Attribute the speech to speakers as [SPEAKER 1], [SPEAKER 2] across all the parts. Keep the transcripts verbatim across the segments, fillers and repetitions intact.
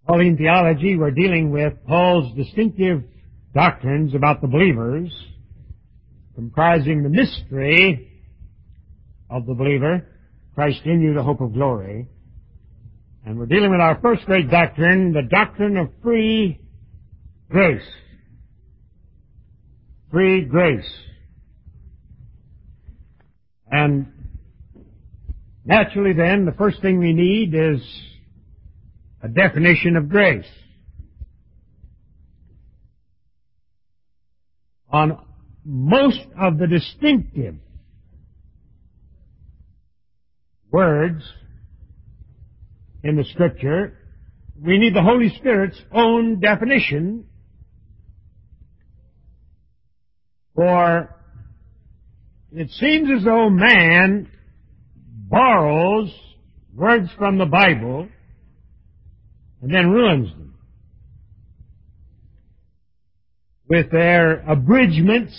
[SPEAKER 1] Pauline theology, we're dealing with Paul's distinctive doctrines about the believers, comprising the mystery of the believer, Christ in you, the hope of glory. And we're dealing with our first great doctrine, the doctrine of free grace. Free grace. And naturally then, the first thing we need is a definition of grace. On most of the distinctive words in the Scripture, we need the Holy Spirit's own definition, for it seems as though man borrows words from the Bible and then ruins them with their abridgments,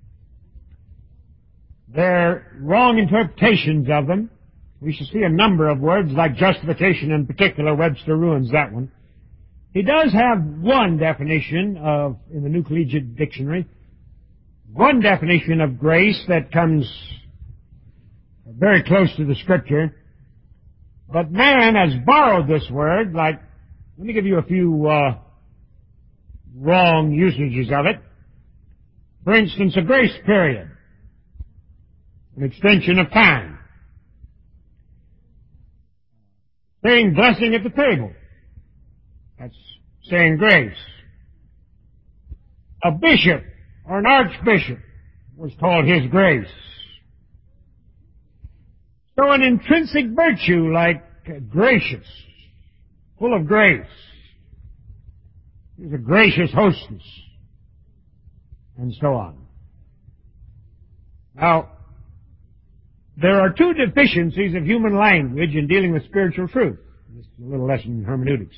[SPEAKER 1] their wrong interpretations of them. We shall see a number of words, like justification in particular. Webster ruins that one. He does have one definition of, in the New Collegiate Dictionary, one definition of grace that comes very close to the Scripture. But man has borrowed this word, like, let me give you a few uh, wrong usages of it. For instance, a grace period, an extension of time. Saying blessing at the table, that's saying grace. A bishop or an archbishop was called his grace. So an intrinsic virtue like gracious, full of grace. He's a gracious hostess, and so on. Now, there are two deficiencies of human language in dealing with spiritual truth. This is a little lesson in hermeneutics.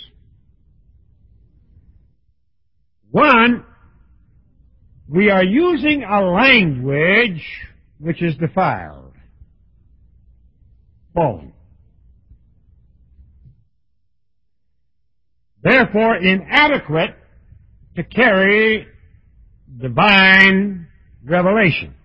[SPEAKER 1] One, we are using a language which is defiled, fallen. Therefore inadequate to carry divine revelation.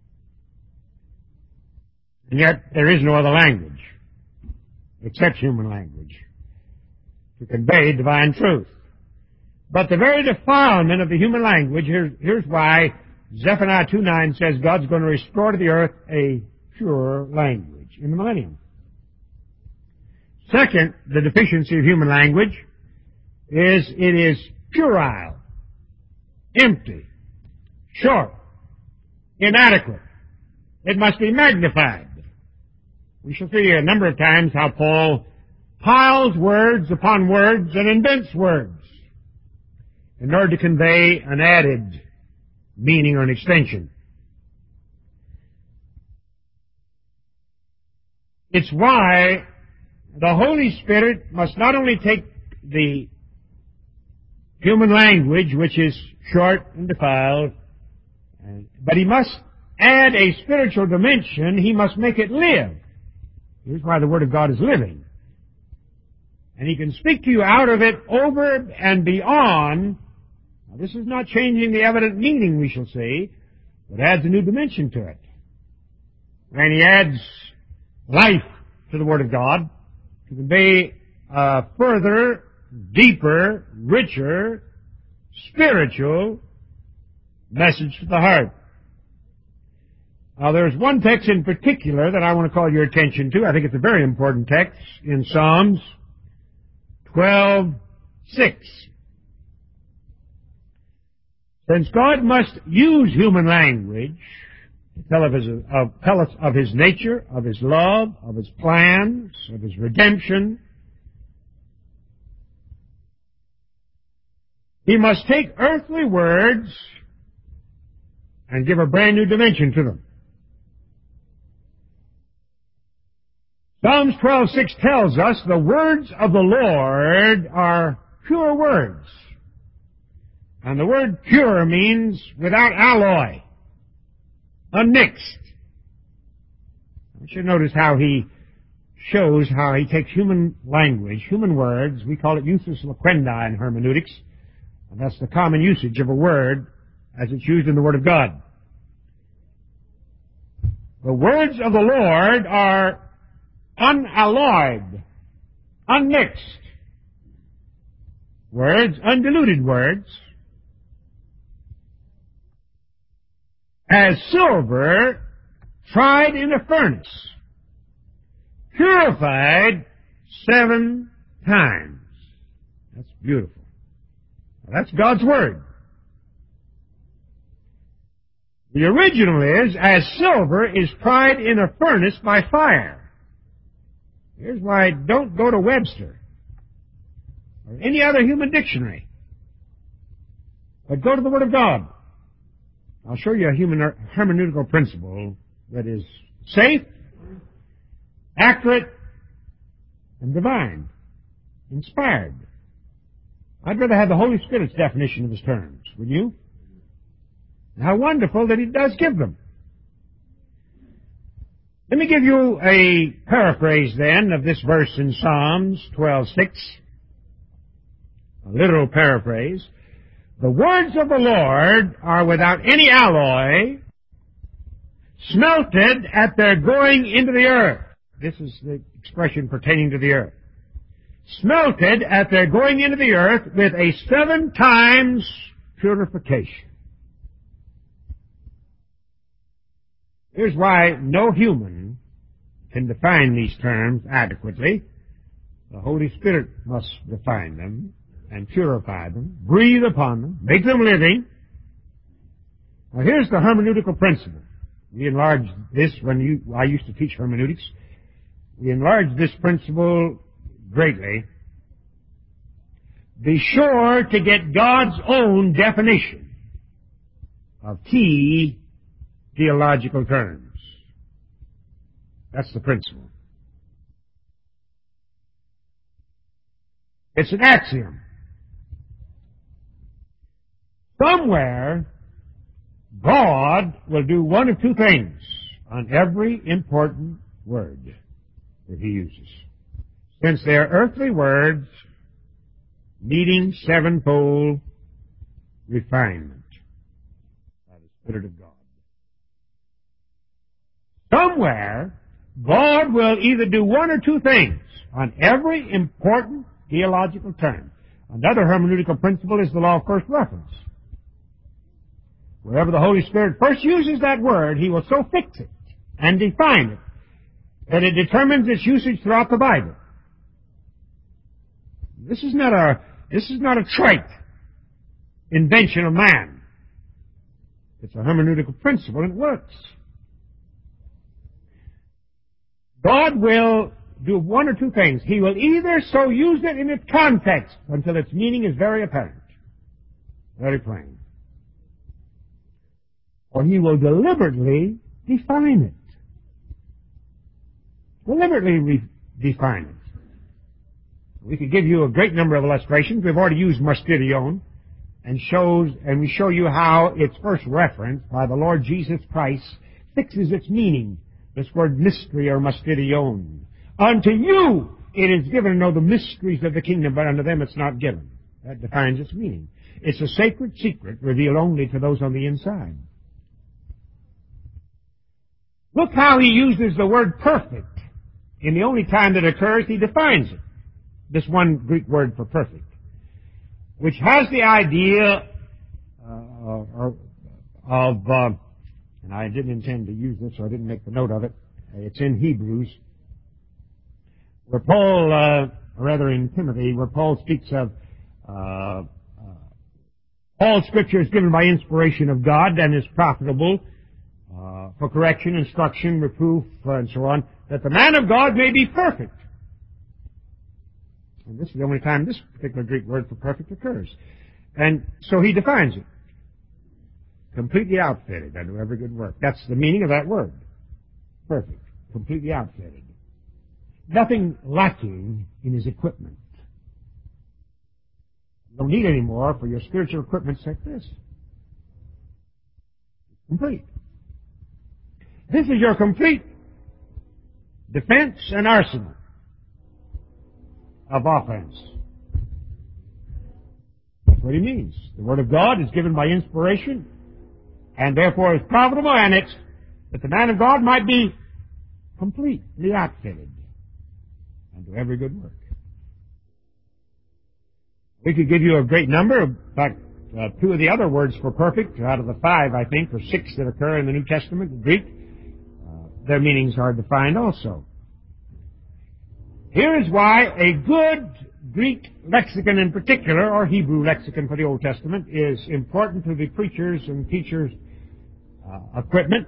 [SPEAKER 1] And yet there is no other language except human language to convey divine truth. But the very defilement of the human language, here's, here's why Zephaniah two nine says God's going to restore to the earth a pure language in the millennium. Second, the deficiency of human language is it is puerile, empty, short, inadequate. It must be magnified. We shall see a number of times how Paul piles words upon words and invents words in order to convey an added meaning or an extension. It's why the Holy Spirit must not only take the human language, which is short and defiled, but he must add a spiritual dimension. He must make it live. Here's why the Word of God is living. And He can speak to you out of it over and beyond. Now, this is not changing the evident meaning, we shall see, but adds a new dimension to it. And He adds life to the Word of God to convey a further, deeper, richer, spiritual message to the heart. Now, there's one text in particular that I want to call your attention to. I think it's a very important text in Psalms twelve six. Since God must use human language to tell of his, of, tell us of His nature, of His love, of His plans, of His redemption, He must take earthly words and give a brand new dimension to them. Psalms twelve six tells us the words of the Lord are pure words. And the word pure means without alloy, unmixed. I should notice how he shows how he takes human language, human words, we call it usus loquendi in hermeneutics, and that's the common usage of a word as it's used in the Word of God. The words of the Lord are unalloyed, unmixed words, undiluted words, as silver tried in a furnace, purified seven times. That's beautiful. Now, that's God's Word. The original is, as silver is tried in a furnace by fire. Here's why don't go to Webster or any other human dictionary, but go to the Word of God. I'll show you a human hermeneutical principle that is safe, accurate, and divine, inspired. I'd rather have the Holy Spirit's definition of his terms, would you? How wonderful that he does give them. Let me give you a paraphrase then of this verse in Psalms twelve six, a literal paraphrase. The words of the Lord are without any alloy, smelted at their going into the earth. This is the expression pertaining to the earth. Smelted at their going into the earth with a seven times purification. Here's why no human can define these terms adequately. The Holy Spirit must define them and purify them, breathe upon them, make them living. Now here's the hermeneutical principle. We enlarged this when you, I used to teach hermeneutics. We enlarged this principle greatly. Be sure to get God's own definition of key theological terms. That's the principle. It's an axiom. Somewhere, God will do one of two things on every important word that he uses. Since they are earthly words needing sevenfold refinement by the Spirit of God. Somewhere, God will either do one or two things on every important theological term. Another hermeneutical principle is the law of first reference. Wherever the Holy Spirit first uses that word, he will so fix it and define it that it determines its usage throughout the Bible. This is not a, this is not a trite invention of man. It's a hermeneutical principle and it works. God will do one or two things. He will either so use it in its context until its meaning is very apparent, very plain, or he will deliberately define it. Deliberately re- define it. We could give you a great number of illustrations. We've already used mysterion, and shows, and we show you how its first reference by the Lord Jesus Christ fixes its meaning. This word mystery or mysterion. Unto you it is given to know the mysteries of the kingdom, but unto them it's not given. That defines its meaning. It's a sacred secret revealed only to those on the inside. Look how he uses the word perfect. In the only time that occurs, he defines it. This one Greek word for perfect, which has the idea uh, of, uh, and I didn't intend to use this, so I didn't make the note of it. It's in Hebrews, where Paul, uh, or rather in Timothy, where Paul speaks of uh, uh, all Scripture is given by inspiration of God and is profitable uh, for correction, instruction, reproof, uh, and so on, that the man of God may be perfect. And this is the only time this particular Greek word for perfect occurs. And so he defines it. Completely outfitted unto every good work. That's the meaning of that word. Perfect. Completely outfitted. Nothing lacking in his equipment. You don't need any more for your spiritual equipment like this. Complete. This is your complete defense and arsenal. of offense. That's what he means. The Word of God is given by inspiration, and therefore is profitable, and it's that the man of God might be completely outfitted unto every good work. We could give you a great number. In fact, uh, two of the other words for perfect, out of the five, I think, or six that occur in the New Testament, in Greek, uh, their meanings are defined also. Here is why a good Greek lexicon in particular, or Hebrew lexicon for the Old Testament, is important to the preachers' and teachers' uh, equipment.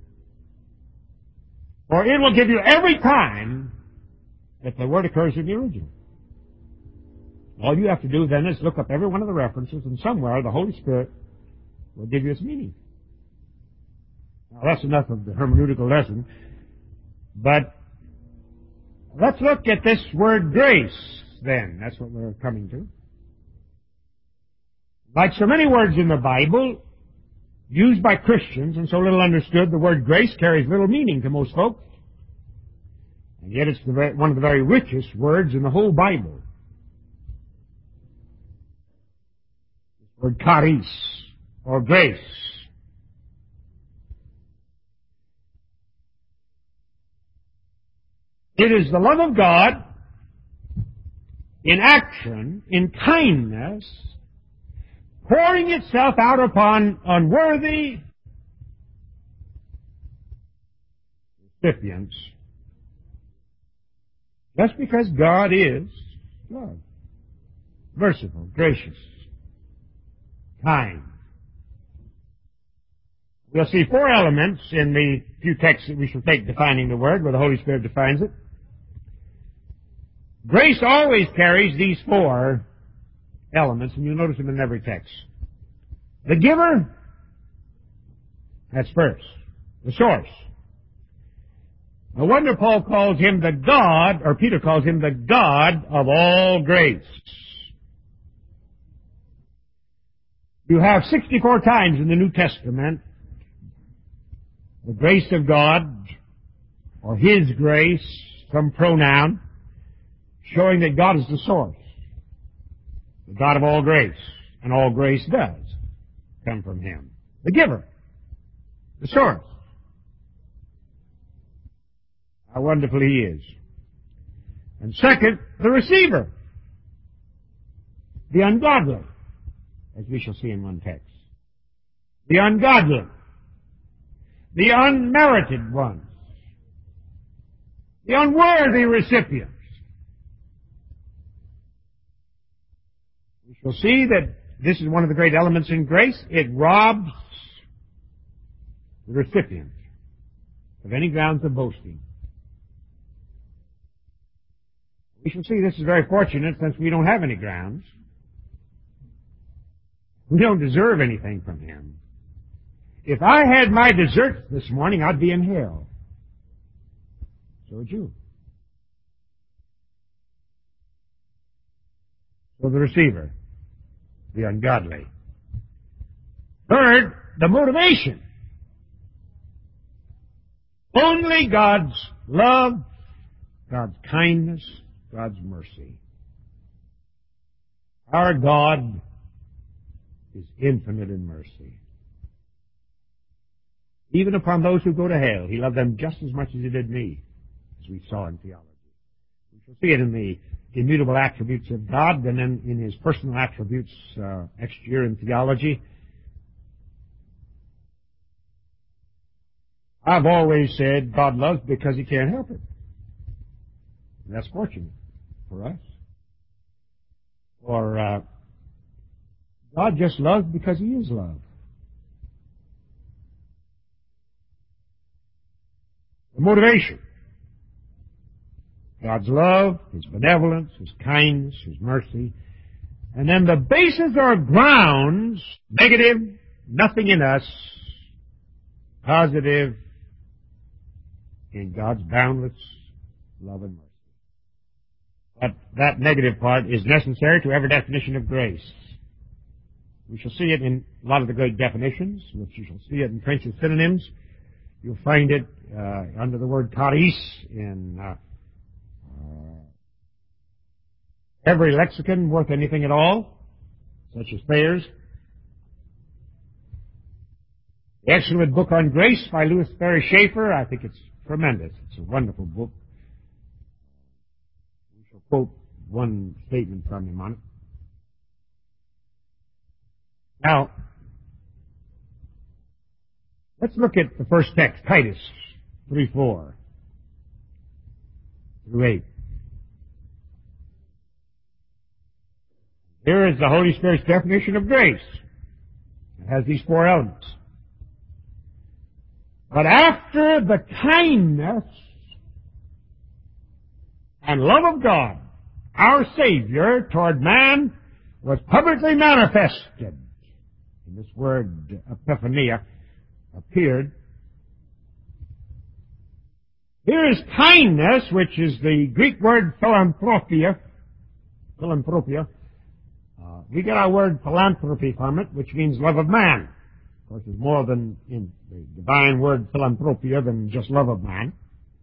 [SPEAKER 1] For it will give you every time that the word occurs in the original. All you have to do then is look up every one of the references, and somewhere the Holy Spirit will give you its meaning. Now, that's enough of the hermeneutical lesson. But let's look at this word grace, then. That's what we're coming to. Like so many words in the Bible, used by Christians and so little understood, the word grace carries little meaning to most folks. And yet it's the very, one of the very richest words in the whole Bible. The word charis, or grace. It is the love of God in action, in kindness, pouring itself out upon unworthy recipients, just because God is love, merciful, gracious, kind. We'll see four elements in the few texts that we shall take defining the word, where the Holy Spirit defines it. Grace always carries these four elements, and you'll notice them in every text. The giver, that's first. The source. No wonder Paul calls him the God, or Peter calls him the God of all grace. You have sixty-four times in the New Testament the grace of God, or His grace, some pronoun, showing that God is the source, the God of all grace, and all grace does come from Him. The giver, the source. How wonderful He is. And second, the receiver, the ungodly, as we shall see in one text. The ungodly, the unmerited ones, the unworthy recipients. We shall see that this is one of the great elements in grace. It robs the recipient of any grounds of boasting. We shall see this is very fortunate since we don't have any grounds. We don't deserve anything from Him. If I had my dessert this morning, I'd be in hell. So would you. So the receiver, the ungodly. Third, the motivation. Only God's love, God's kindness, God's mercy. Our God is infinite in mercy. Even upon those who go to hell, He loved them just as much as He did me, as we saw in theology. We shall see it in the immutable attributes of God, and then in His personal attributes uh, next year in theology. I've always said God loves because He can't help it. And that's fortunate for us. Or uh, God just loves because He is love. The motivation. God's love, His benevolence, His kindness, His mercy. And then the basis or grounds, negative, nothing in us, positive, in God's boundless love and mercy. But that negative part is necessary to every definition of grace. We shall see it in a lot of the great definitions, which you shall see it in French's synonyms. You'll find it uh, under the word charis in uh, uh, every lexicon worth anything at all, such as Thayer's. The excellent book on grace by Louis Ferry Schaeffer, I think it's tremendous. It's a wonderful book. We shall quote one statement from him on it. Now, let's look at the first text, Titus three four through eight. Here is the Holy Spirit's definition of grace. It has these four elements. But after the kindness and love of God, our Savior toward man was publicly manifested. And this word, epiphania, appeared. Here is kindness, which is the Greek word philanthropia. Philanthropia. Uh, we get our word philanthropy from it, which means love of man. Of course, there's more than in the divine word philanthropia than just love of man.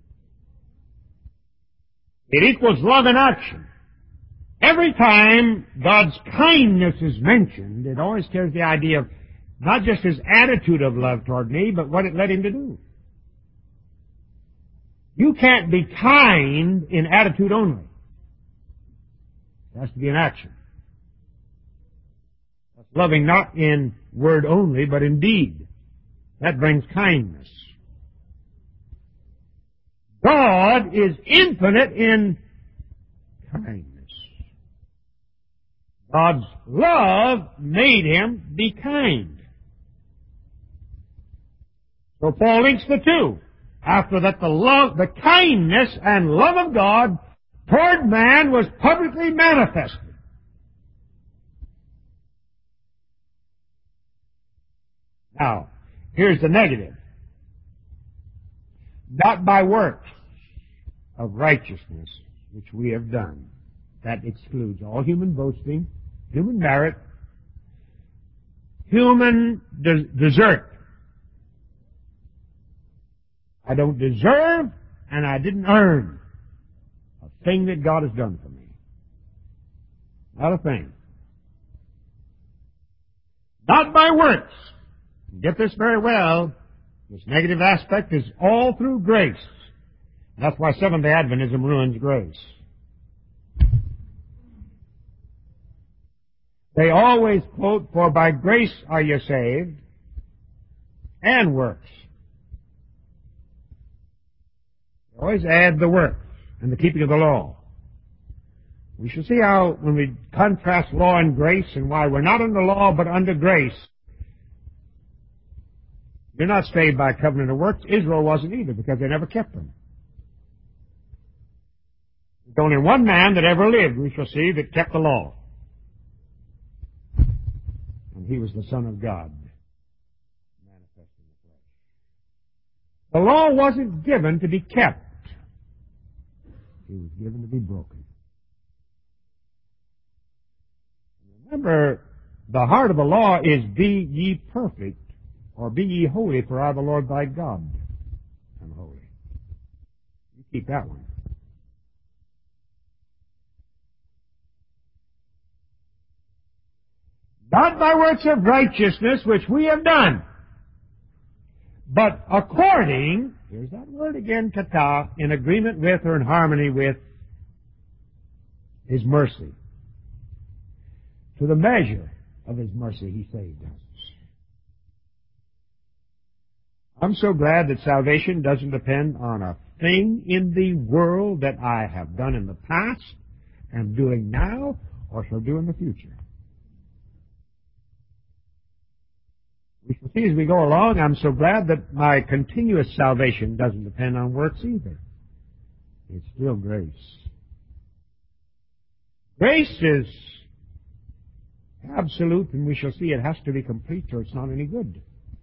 [SPEAKER 1] It equals love in action. Every time God's kindness is mentioned, it always carries the idea of not just his attitude of love toward me, but what it led him to do. You can't be kind in attitude only. It has to be in action. That's loving not in word only, but in deed. That brings kindness. God is infinite in kindness. God's love made him be kind. So Paul links the two. After that, the love, the kindness and love of God toward man was publicly manifested. Now, here's the negative. Not by works of righteousness which we have done. That excludes all human boasting, human merit, human de- desert. I don't deserve and I didn't earn a thing that God has done for me. Not a thing. Not by works. Get this very well. This negative aspect is all through grace. That's why Seventh-day Adventism ruins grace. They always quote, for by grace are you saved, and works. They always add the works and the keeping of the law. We shall see how, when we contrast law and grace, and why we're not under law but under grace. You're not saved by covenant of works. Israel wasn't either, because they never kept them. There's only one man that ever lived, we shall see, that kept the law. And he was the Son of God, manifest in the flesh. The law wasn't given to be kept. It was given to be broken. Remember, the heart of the law is, be ye perfect, or be ye holy, for I, the Lord thy God, am holy. You keep that one. Not by works of righteousness which we have done, but according, here's that word again, kata, in agreement with or in harmony with his mercy. To the measure of his mercy, he saved us. I'm so glad that salvation doesn't depend on a thing in the world that I have done in the past, am doing now, or shall do in the future. We shall see as we go along, I'm so glad that my continuous salvation doesn't depend on works either. It's still grace. Grace is absolute, and we shall see it has to be complete or it's not any good.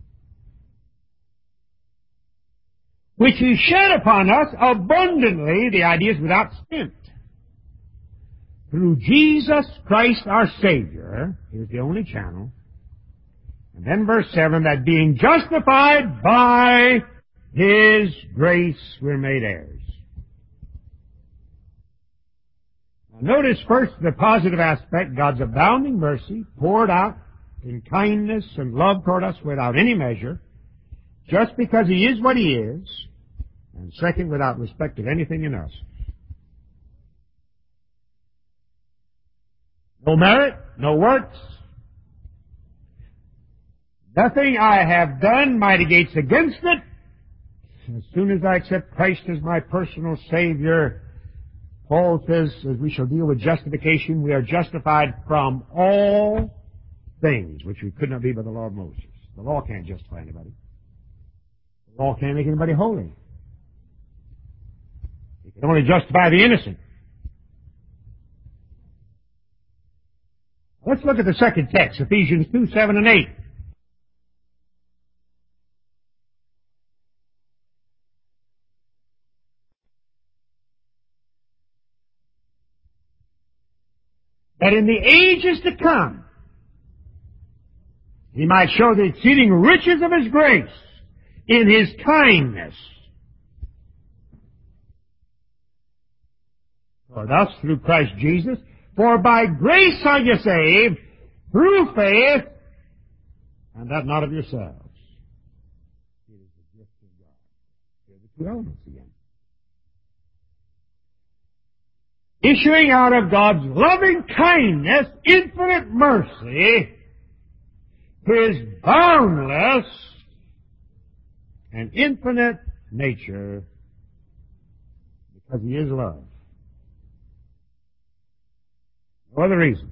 [SPEAKER 1] Which he shed upon us abundantly, the idea is without stint, through Jesus Christ our Savior. Here's the only channel. And then verse seven, that being justified by his grace we're made heirs. Now notice first the positive aspect, God's abounding mercy poured out in kindness and love toward us without any measure, just because He is what He is, and second, without respect of anything in us. No merit, no works. Nothing I have done mitigates against it. As soon as I accept Christ as my personal Savior, Paul says, as we shall deal with justification, we are justified from all things which we could not be by the law of Moses. The law can't justify anybody. The law can't make anybody holy. It can only justify the innocent. Let's look at the second text, Ephesians two, seven and eight. That in the ages to come, He might show the exceeding riches of His grace in His kindness toward us through Christ Jesus. For by grace are you saved, through faith, and that not of yourselves. It is the gift of God. Here are the two elements again. Issuing out of God's loving kindness, infinite mercy, His boundless and infinite nature, because He is love. No other reason.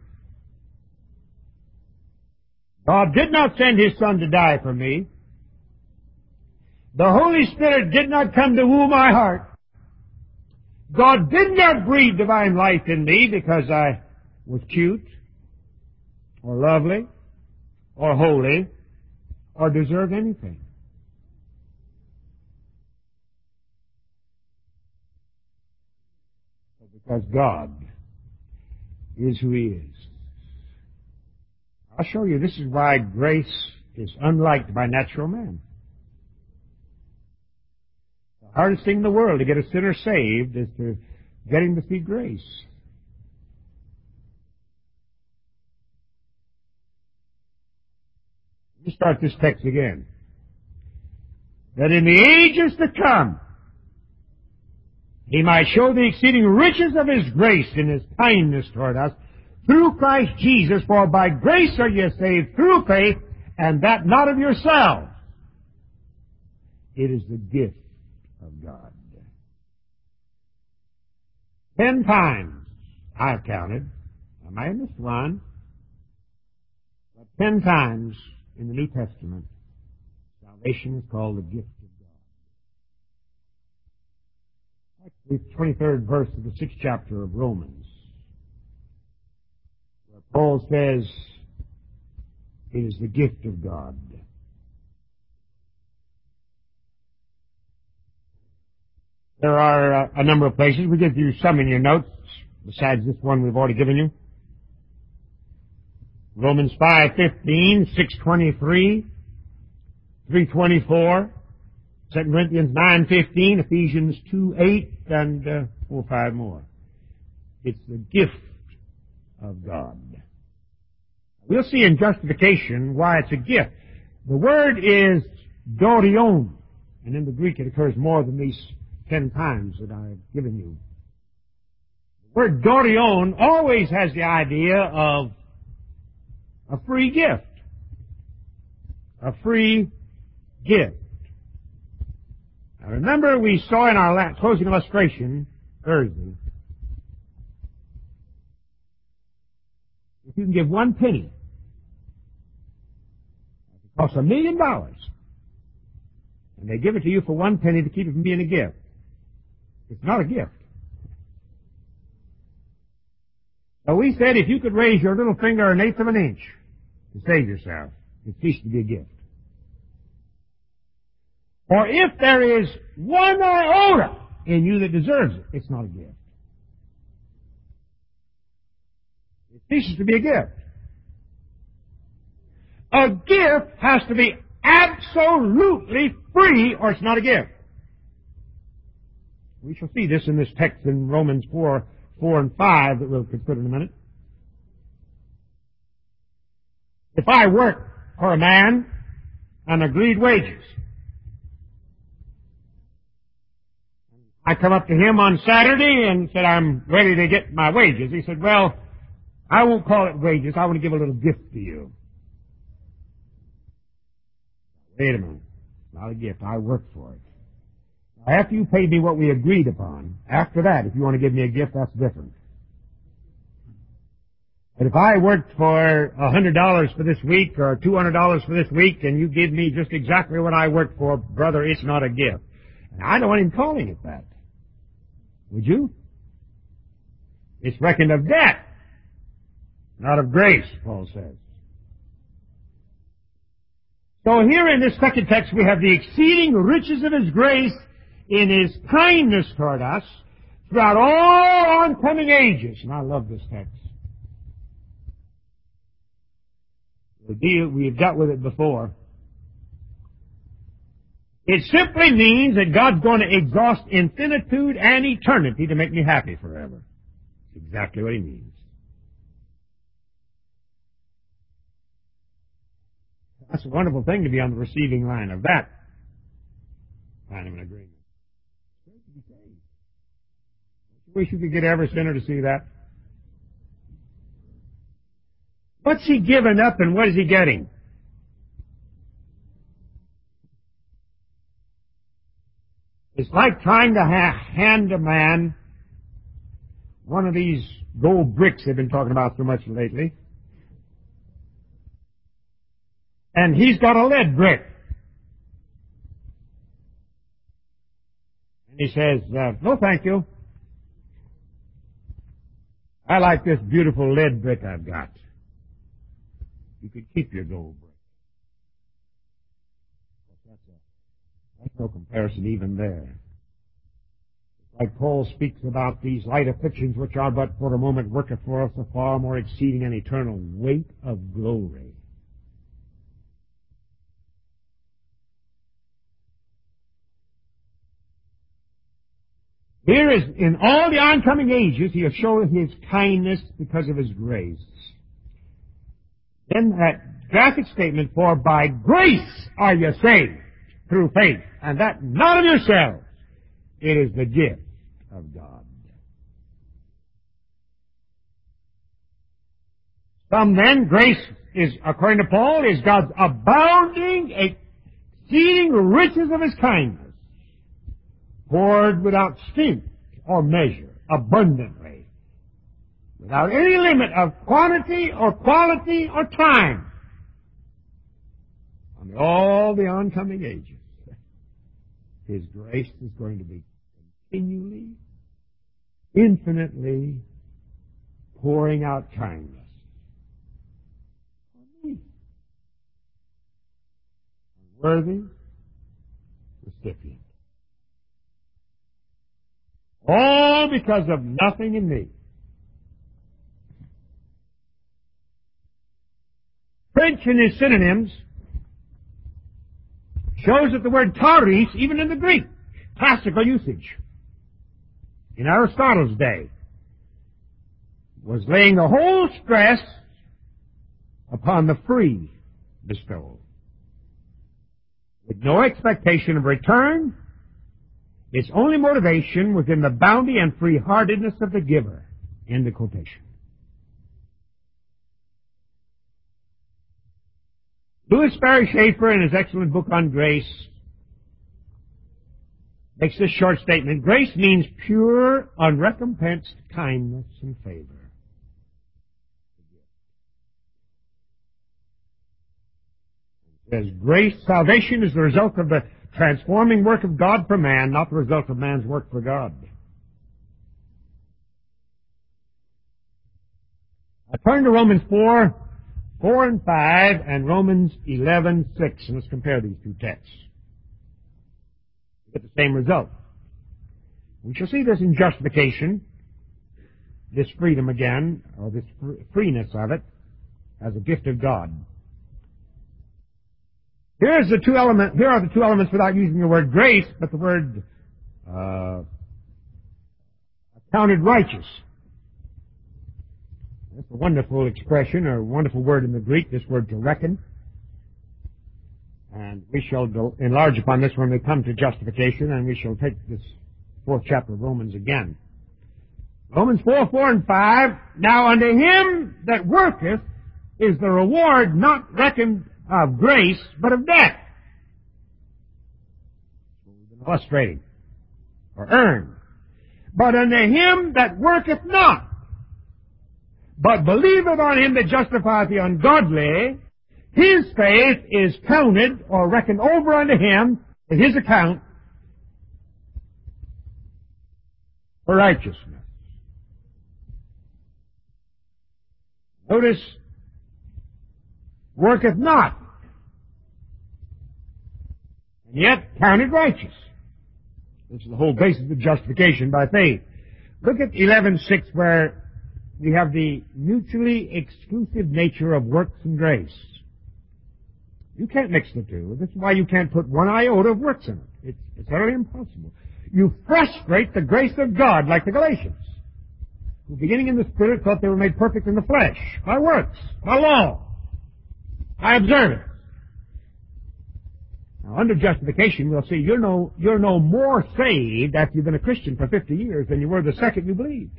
[SPEAKER 1] God did not send His Son to die for me. The Holy Spirit did not come to woo my heart. God did not breathe divine life in me because I was cute, or lovely, or holy, or deserved anything. But because God is who He is. I'll show you this is why grace is unliked by natural man. The hardest thing in the world to get a sinner saved is to get him to see grace. Let me start this text again. That in the ages to come, He might show the exceeding riches of His grace in His kindness toward us, through Christ Jesus, for by grace are ye saved through faith, and that not of yourselves. It is the gift of God. Ten times I've counted, I may have missed one, but ten times in the New Testament, salvation is called the gift of God. The twenty-third verse of the sixth chapter of Romans, where Paul says, it is the gift of God. There are uh, a number of places. We give you some in your notes, besides this one we've already given you. Romans five fifteen, six twenty-three, three twenty-four, Second Corinthians nine fifteen, Ephesians two eight, and uh, four or five more. It's the gift of God. We'll see in justification why it's a gift. The word is dorion, and in the Greek it occurs more than these ten times that I've given you. The word dorion always has the idea of a free gift. A free gift. Now remember we saw in our last closing illustration Thursday, if you can give one penny, it costs a million dollars, and they give it to you for one penny to keep it from being a gift. It's not a gift. So we said if you could raise your little finger an eighth of an inch to save yourself, it ceased to be a gift. Or if there is one iota in you that deserves it, it's not a gift. It ceases to be a gift. A gift has to be absolutely free or it's not a gift. We shall see this in this text in Romans four four and five that we'll consider in a minute. If I work for a man on agreed wages, I come up to him on Saturday and said, I'm ready to get my wages. He said, well, I won't call it wages. I want to give a little gift to you. Wait a minute. Not a gift. I work for it. Now, after you paid me what we agreed upon, after that, if you want to give me a gift, that's different. But if I worked for a hundred dollars for this week or two hundred dollars for this week and you give me just exactly what I worked for, brother, it's not a gift. And I don't want him calling it that. Would you? It's reckoned of debt, not of grace, Paul says. So here in this second text we have the exceeding riches of His grace in His kindness toward us throughout all oncoming ages. And I love this text. The deal, we've dealt with it before. It simply means that God's going to exhaust infinitude and eternity to make me happy forever. That's exactly what He means. That's a wonderful thing to be on the receiving line of that kind of an agreement. It's great to be saved. I wish you could get every sinner to see that. What's he giving up and what is he getting? It's like trying to ha- hand a man one of these gold bricks they've been talking about so much lately. And he's got a lead brick. And he says, uh, no thank you. I like this beautiful lead brick I've got. You could keep your gold brick. That's, a, that's no comparison even there. Like Paul speaks about these light afflictions which are but for a moment worketh for us a far more exceeding and eternal weight of glory. Here is, in all the oncoming ages, He has shown His kindness because of His grace. Then that graphic statement, for by grace are you saved through faith, and that not of yourselves. It is the gift of God. Some then, grace is, according to Paul, is God's abounding, exceeding riches of His kindness, poured without stint or measure, abundantly, without any limit of quantity or quality or time, on all the oncoming ages. His grace is going to be continually, infinitely pouring out kindness on me, a worthy recipient. All because of nothing in me. French in his synonyms shows that the word charis, even in the Greek, classical usage, in Aristotle's day, was laying the whole stress upon the free bestowal, with no expectation of return. Its only motivation within the bounty and free-heartedness of the giver. End of quotation. Louis Sperry Schaeffer, in his excellent book on grace, makes this short statement: grace means pure, unrecompensed kindness and favor. It says, grace, salvation is the result of the transforming work of God for man, not the result of man's work for God. I turn to Romans four, four and five, and Romans eleven, six, and let's compare these two texts. We get the same result. We shall see this in justification, this freedom again, or this freeness of it, as a gift of God. Here's the two element, here are the two elements without using the word grace, but the word uh, accounted righteous. That's a wonderful expression, or a wonderful word in the Greek, this word to reckon. And we shall go enlarge upon this when we come to justification, and we shall take this fourth chapter of Romans again. Romans four, four and five, now unto him that worketh is the reward not reckoned of grace, but of debt. We've been illustrating, or earned. But unto him that worketh not, but believeth on him that justifieth the ungodly, his faith is counted or reckoned over unto him to his account for righteousness. Notice, worketh not, and yet counted righteous. This is the whole basis of justification by faith. Look at eleven six, where we have the mutually exclusive nature of works and grace. You can't mix the two. This is why you can't put one iota of works in it. It's, it's utterly impossible. You frustrate the grace of God, like the Galatians, who, beginning in the Spirit, thought they were made perfect in the flesh, by works, by law, by observance. Now, under justification, we'll see you're no, you're no more saved after you've been a Christian for fifty years than you were the second you believed.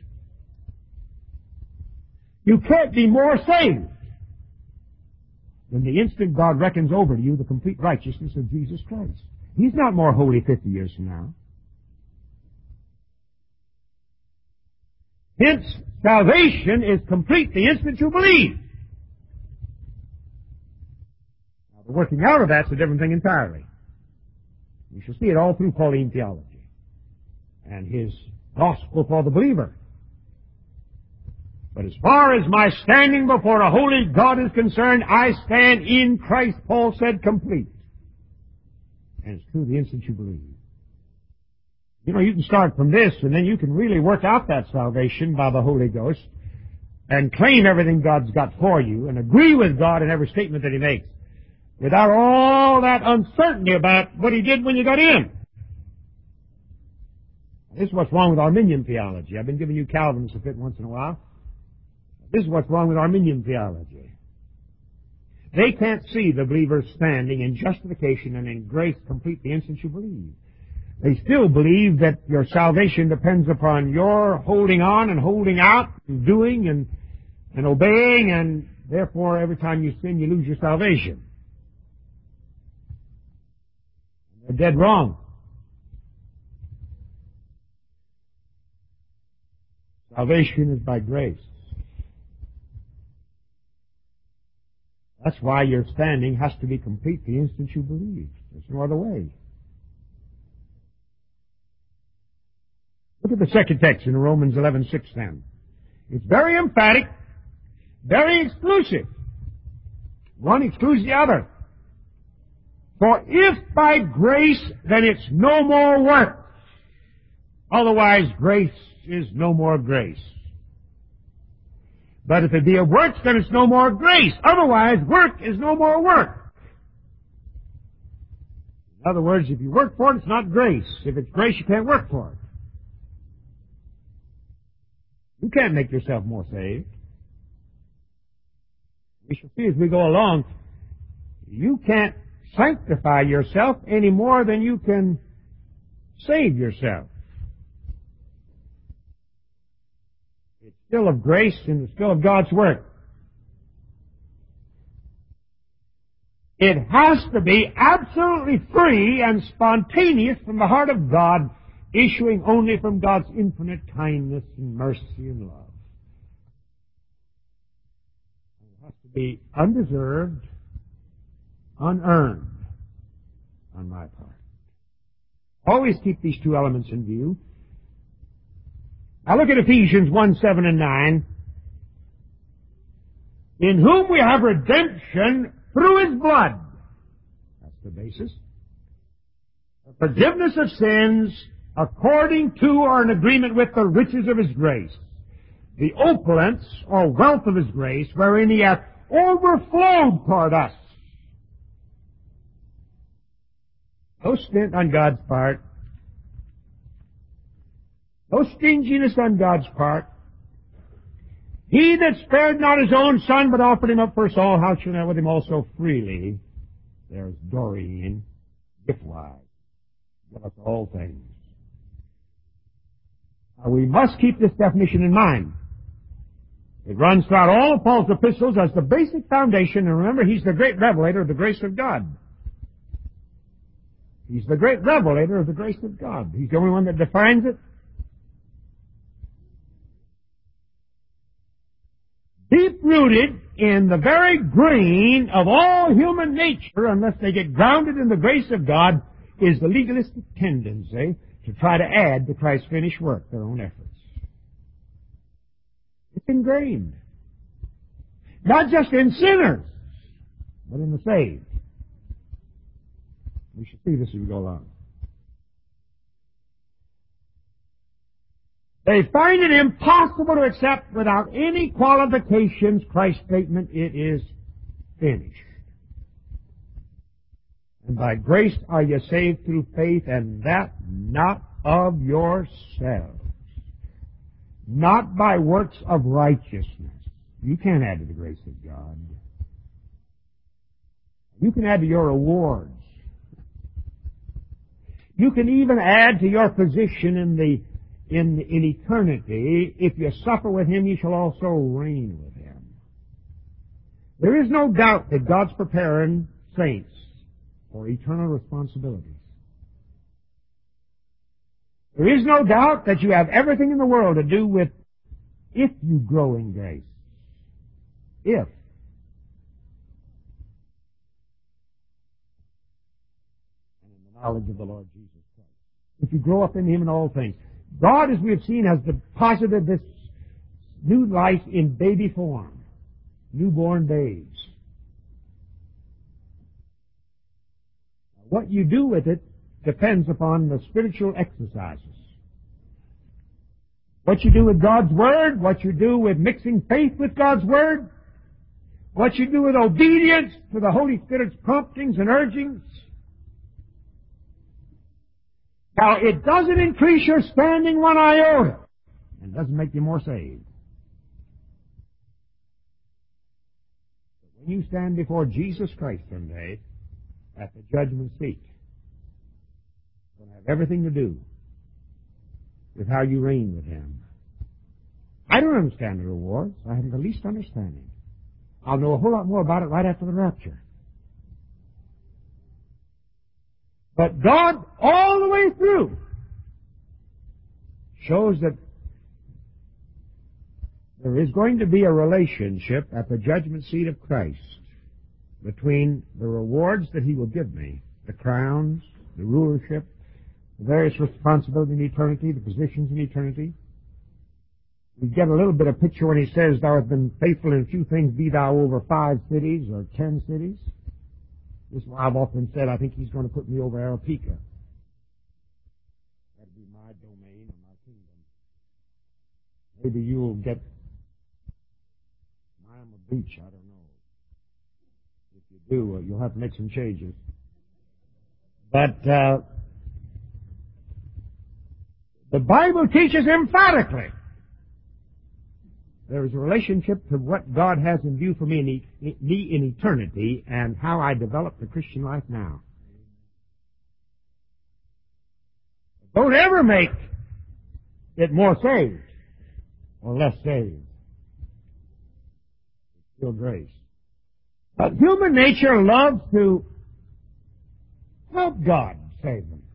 [SPEAKER 1] You can't be more saved than the instant God reckons over to you the complete righteousness of Jesus Christ. He's not more holy fifty years from now. Hence, salvation is complete the instant you believe. Now, the working out of that's a different thing entirely. You shall see it all through Pauline theology and his gospel for the believer. But as far as my standing before a holy God is concerned, I stand in Christ, Paul said, complete. And it's true the instant you believe. You know, you can start from this, and then you can really work out that salvation by the Holy Ghost and claim everything God's got for you and agree with God in every statement that He makes without all that uncertainty about what He did when you got in. This is what's wrong with Arminian theology. I've been giving you Calvinists a fit once in a while. This is what's wrong with Arminian theology. They can't see the believer's standing in justification and in grace complete the instant you believe. They still believe that your salvation depends upon your holding on and holding out and doing and, and obeying, and therefore every time you sin you lose your salvation. They're dead wrong. Salvation is by grace. That's why your standing has to be complete the instant you believe. There's no other way. Look at the second text in Romans eleven six then. It's very emphatic, very exclusive. One excludes the other. For if by grace, then it's no more work. Otherwise, grace is no more grace. But if it be of works, then it's no more grace. Otherwise, work is no more work. In other words, if you work for it, it's not grace. If it's grace, you can't work for it. You can't make yourself more saved. We shall see as we go along, you can't sanctify yourself any more than you can save yourself. It's still of grace and it's still of God's work. It has to be absolutely free and spontaneous from the heart of God, issuing only from God's infinite kindness and mercy and love. It has to be undeserved, unearned on my part. Always keep these two elements in view. Now look at Ephesians one, seven and nine. In whom we have redemption through His blood. That's the basis. The forgiveness of sins according to or in agreement with the riches of His grace. The opulence or wealth of His grace wherein He hath overflowed toward us. No stint on God's part. No stinginess on God's part. He that spared not his own Son, but offered him up for us all, how shall not with him also freely, there's Doreen, gift-wise, give us all things. Now, we must keep this definition in mind. It runs throughout all of Paul's epistles as the basic foundation, and remember, he's the great revelator of the grace of God. He's the great revelator of the grace of God. He's the only one that defines it. Deep-rooted in the very grain of all human nature, unless they get grounded in the grace of God, is the legalistic tendency to try to add to Christ's finished work their own efforts. It's ingrained. Not just in sinners, but in the saved. We should see this as we go along. They find it impossible to accept without any qualifications Christ's statement, it is finished. And by grace are you saved through faith, and that not of yourselves, not by works of righteousness. You can't add to the grace of God. You can add to your rewards. You can even add to your position in the in in eternity. If you suffer with Him, you shall also reign with Him. There is no doubt that God's preparing saints for eternal responsibilities. There is no doubt that you have everything in the world to do with if you grow in grace. If. And in the knowledge of the Lord Jesus Christ. If you grow up in Him in all things. God, as we have seen, has deposited this new life in baby form. Newborn babes. What you do with it depends upon the spiritual exercises. What you do with God's Word, what you do with mixing faith with God's Word, what you do with obedience to the Holy Spirit's promptings and urgings. Now, it doesn't increase your standing one iota, and doesn't make you more saved. But when you stand before Jesus Christ someday, at the judgment seat, it's going to have everything to do with how you reign with Him. I don't understand the rewards. I haven't the least understanding. I'll know a whole lot more about it right after the rapture. But God, all the way through, shows that there is going to be a relationship at the judgment seat of Christ between the rewards that He will give me, the crowns, the rulership, the various responsibilities in eternity, the positions in eternity. We get a little bit of picture when He says, "Thou hast been faithful in a few things, be thou over five cities or ten cities." This is why I've often said I think He's going to put me over Arapika. That'll be my domain and my kingdom. Maybe you'll get Miami Beach, I don't know. If you do, uh, you'll have to make some changes. But uh, the Bible teaches emphatically there is a relationship to what God has in view for me in, e- me in eternity and how I develop the Christian life now. Don't ever make it more saved or less saved. It's still grace. But human nature loves to help God save them.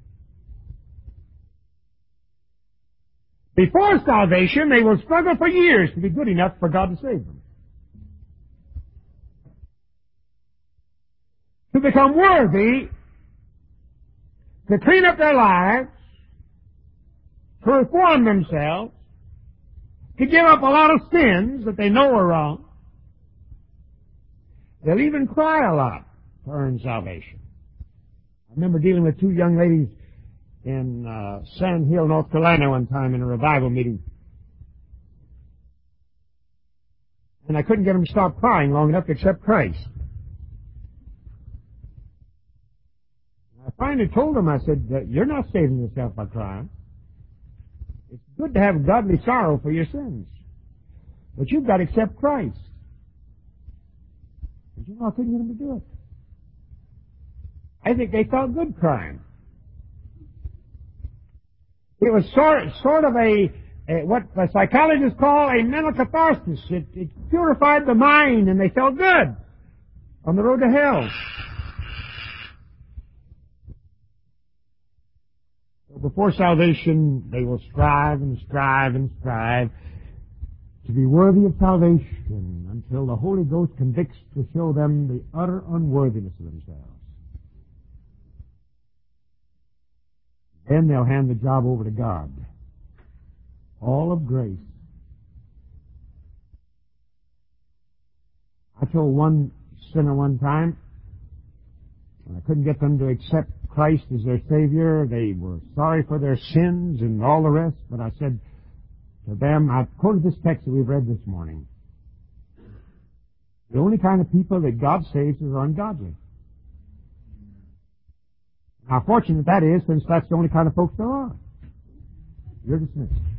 [SPEAKER 1] Before salvation, they will struggle for years to be good enough for God to save them. To become worthy, to clean up their lives, to reform themselves, to give up a lot of sins that they know are wrong. They'll even cry a lot to earn salvation. I remember dealing with two young ladies in uh, Sand Hill, North Carolina one time in a revival meeting. And I couldn't get them to stop crying long enough to accept Christ. I finally told them, I said, you're not saving yourself by crying. It's good to have godly sorrow for your sins. But you've got to accept Christ. But you know, I couldn't get them to do it. I think they felt good crying. It was sort, sort of a, a, what the psychologists call a mental catharsis. It, it purified the mind, and they felt good on the road to hell. So before salvation, they will strive and strive and strive to be worthy of salvation until the Holy Ghost convicts to show them the utter unworthiness of themselves. Then they'll hand the job over to God. All of grace. I told one sinner one time, when I couldn't get them to accept Christ as their Savior, they were sorry for their sins and all the rest, but I said to them, I quoted this text that we've read this morning. The only kind of people that God saves is ungodly. How fortunate that is, since that's the only kind of folks there are. You're dismissed.